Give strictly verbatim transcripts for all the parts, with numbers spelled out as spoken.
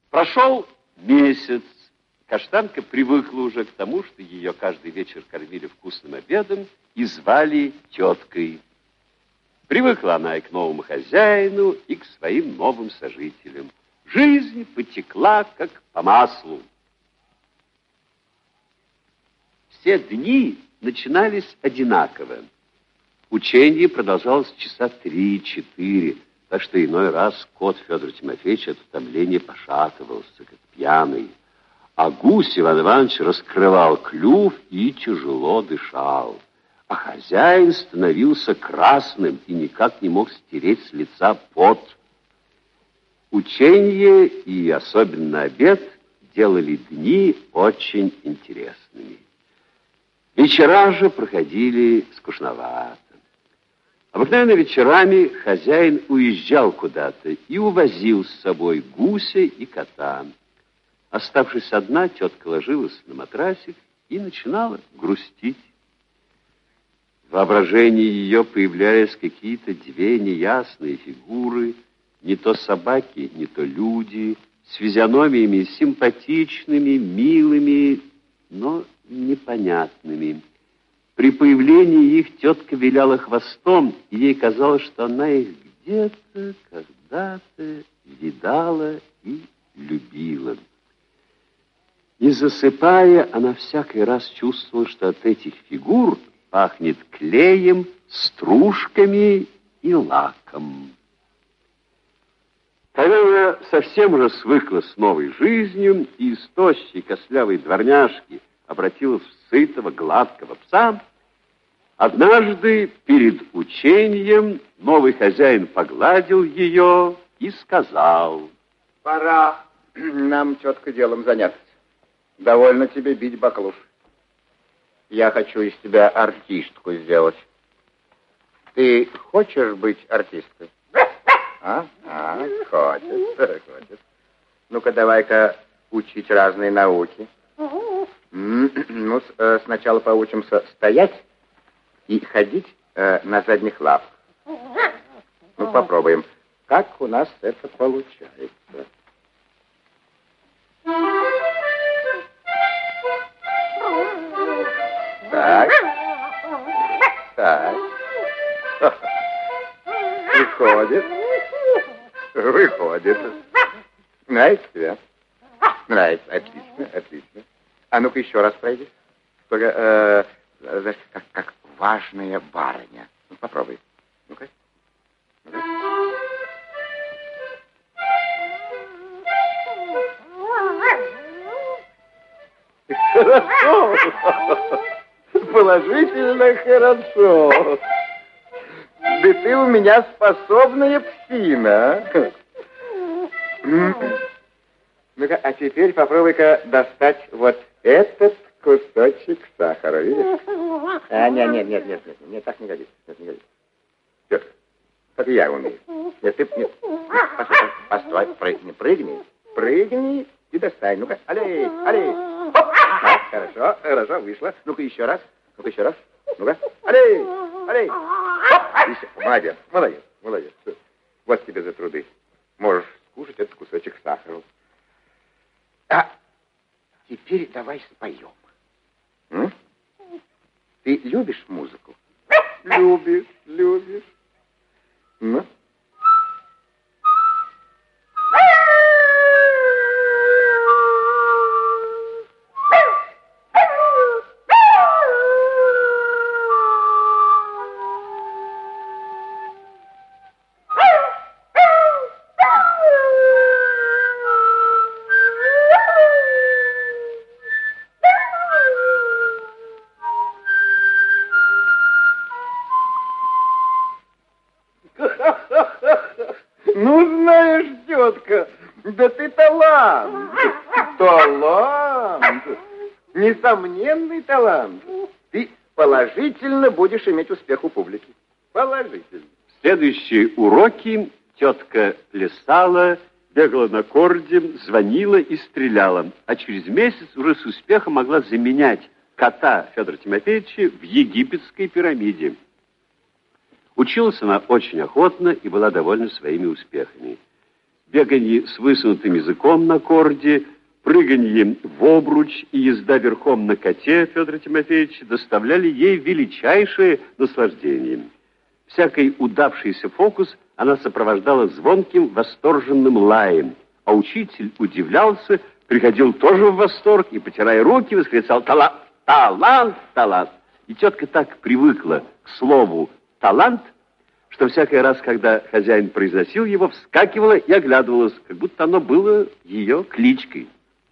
Прошел месяц. Каштанка привыкла уже к тому, что ее каждый вечер кормили вкусным обедом и звали теткой. Привыкла она и к новому хозяину, и к своим новым сожителям. Жизнь потекла, как по маслу. Все дни начинались одинаково. Учение продолжалось часа три-четыре, так что иной раз кот Федор Тимофеевич от утомления пошатывался, как пьяный. А гусь Иван Иванович раскрывал клюв и тяжело дышал. А хозяин становился красным и никак не мог стереть с лица пот. Учение и особенно обед делали дни очень интересными. Вечера же проходили скучновато. Обыкновенно вечерами хозяин уезжал куда-то и увозил с собой гуся и кота. Оставшись одна, тетка ложилась на матрасик и начинала грустить. В воображении ее появлялись какие-то две неясные фигуры, не то собаки, не то люди, с физиономиями симпатичными, милыми, но непонятными. При появлении их тетка виляла хвостом, и ей казалось, что она их где-то, когда-то видала и любила. Не засыпая, она всякий раз чувствовала, что от этих фигур пахнет клеем, стружками и лаком. Когда она совсем уже свыкла с новой жизнью и из тощей костлявой дворняжки обратилась в сытого, гладкого пса, однажды перед учением новый хозяин погладил ее и сказал: «Пора нам, тетка, делом заняться. Довольно тебе бить баклуш. Я хочу из тебя артистку сделать. Ты хочешь быть артисткой? А? А, хочешь, хочешь. Ну-ка, давай-ка учить разные науки. Ну, сначала поучимся стоять и ходить э, на задних лапах. Ну, попробуем. Как у нас это получается? Так. Так. Выходит. Выходит. Нравится тебе? Нравится. Отлично, отлично. А ну-ка еще раз пройди. Только, э, как, как важная барыня. Ну, попробуй. Ну-ка. Ну-ка. Хорошо. Положительно хорошо. Да ты у меня способная псина. Ну-ка, а теперь попробуй-ка достать вот этот кусочек сахара, видишь? А, нет, нет, нет, нет, нет, нет, так не годится, нет, не годится. Тетка, как и я умею. Нет, ты, нет, постой, постой, прыгни, прыгни, прыгни и достань. Ну-ка, аллей, аллей. Так, хорошо, хорошо, вышло. Ну-ка, еще раз, ну-ка, еще раз. Ну-ка, аллей, аллей. Еще. Молодец, молодец, молодец. Вот тебе за труды. Можешь скушать этот кусочек сахара. А теперь давай споем. М? Ты любишь музыку? Любишь, любишь. Ну? Ну, знаешь, тетка, да ты талант. Талант. Несомненный талант. Ты положительно будешь иметь успех у публики. Положительно. В следующие уроки тетка плясала, бегала на корде, звонила и стреляла, а через месяц уже с успехом могла заменять кота Федора Тимофеевича в египетской пирамиде. Училась она очень охотно и была довольна своими успехами. беганье с высунутым языком на корде, прыганье в обруч и езда верхом на коте Федора Тимофеевича доставляли ей величайшее наслаждение. Всякий удавшийся фокус она сопровождала звонким, восторженным лаем, а учитель удивлялся, приходил тоже в восторг и, потирая руки, восклицал «Талант! Талант! Талант!». И тетка так привыкла к слову «талант», что всякий раз, когда хозяин произносил его, вскакивала и оглядывалась, как будто оно было ее кличкой.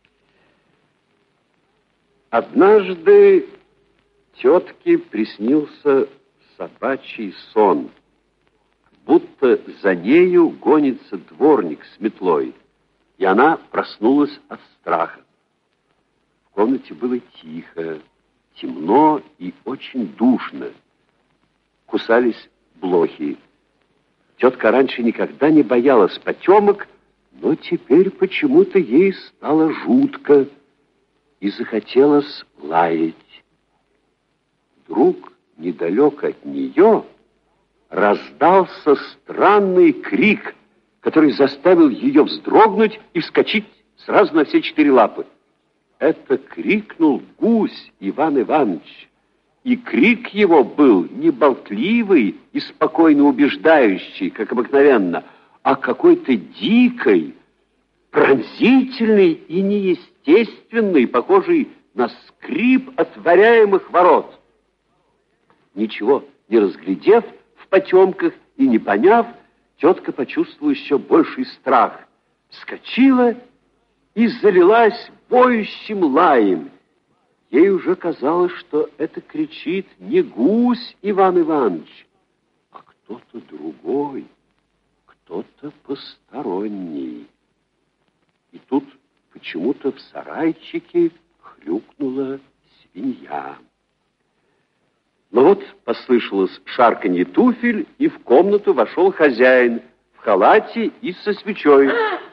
Однажды тетке приснился собачий сон, будто за нею гонится дворник с метлой, и она проснулась от страха. В комнате было тихо, темно и очень душно. Кусались блохи. Тетка раньше никогда не боялась потемок, но теперь почему-то ей стало жутко и захотелось лаять. Вдруг недалеко от нее раздался странный крик, который заставил ее вздрогнуть и вскочить сразу на все четыре лапы. Это крикнул гусь Иван Иванович. И крик его был не болтливый и спокойно убеждающий, как обыкновенно, а какой-то дикой, пронзительный и неестественный, похожий на скрип отворяемых ворот. Ничего не разглядев в потемках и не поняв, тетка почувствовала еще больший страх, вскочила и залилась воющим лаем. Ей уже казалось, что это кричит не гусь Иван Иванович, а кто-то другой, кто-то посторонний. И тут почему-то в сарайчике хрюкнула свинья. Но вот послышалось шарканье туфель, и в комнату вошел хозяин в халате и со свечой.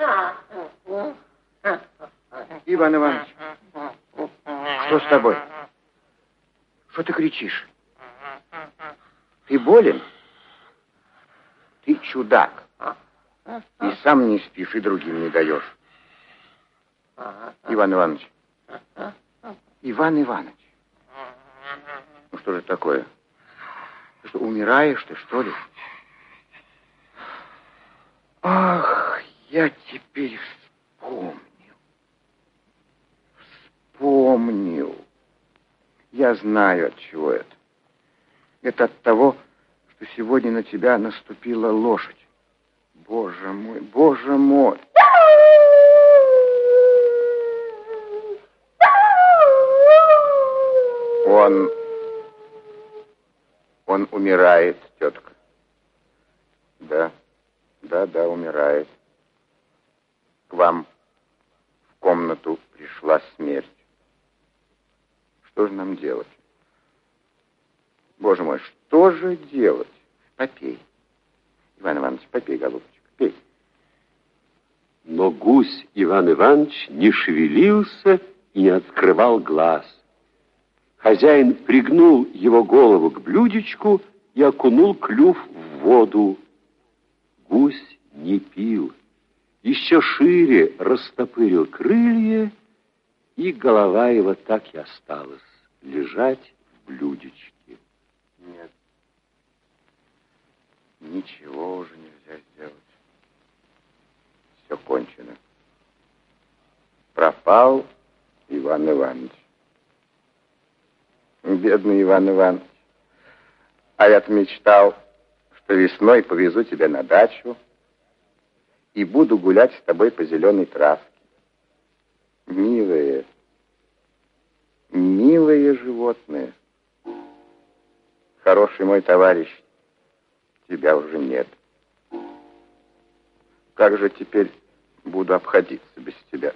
Иван Иванович, что с тобой? Что ты кричишь? Ты болен? Ты чудак. И сам не спишь, и другим не даешь. Иван Иванович. Иван Иванович. Ну что же такое? Ты что, умираешь ты, что ли? Ах, я теперь вспомнил. Вспомнил. Я знаю, от чего это. Это от того, что сегодня на тебя наступила лошадь. Боже мой, боже мой. Он... Он умирает, тетка. Да, да, да, умирает. К вам в комнату пришла смерть. Что же нам делать? Боже мой, что же делать? Попей. Иван Иванович, попей, голубчик, пей. Но гусь Иван Иванович не шевелился и не открывал глаз. Хозяин пригнул его голову к блюдечку и окунул клюв в воду. Гусь не пил, еще шире растопырил крылья, и голова его так и осталась лежать в блюдечке. Нет, ничего уже нельзя сделать. Все кончено. Пропал Иван Иванович. Бедный Иван Иванович. А я-то мечтал, что весной повезу тебя на дачу и буду гулять с тобой по зеленой травке. Милые, милые животные. Хороший мой товарищ, тебя уже нет. Как же теперь буду обходиться без тебя?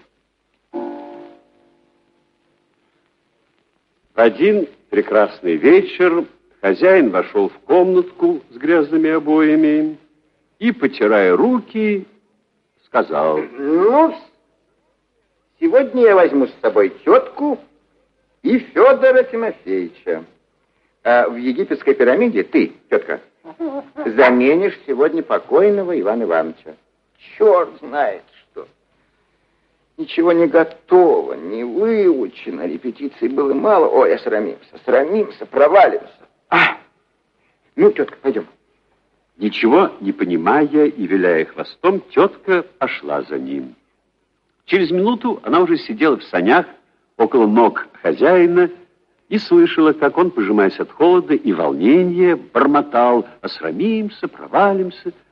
В один прекрасный вечер хозяин вошел в комнатку с грязными обоями и, потирая руки, сказал: Ну, сегодня я возьму с собой тетку и Федора Тимофеевича. А в египетской пирамиде ты, тетка, заменишь сегодня покойного Ивана Ивановича. черт знает что. Ничего не готово, не выучено, репетиций было мало. Ой, я срамимся, срамимся, провалимся. А, ну, тетка, пойдем. Ничего не понимая и виляя хвостом, тетка пошла за ним. Через минуту она уже сидела в санях около ног хозяина и слышала, как он, пожимаясь от холода и волнения, бормотал: «Осрамимся, провалимся».